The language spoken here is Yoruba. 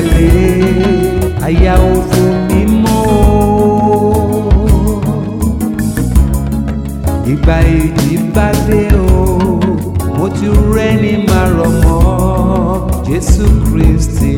tẹ̀lé aya òfò mímọ́. Ìgbà èjì bá dé o, mo ti rẹ́ni máa rọ̀ mọ́ Jésù Kristi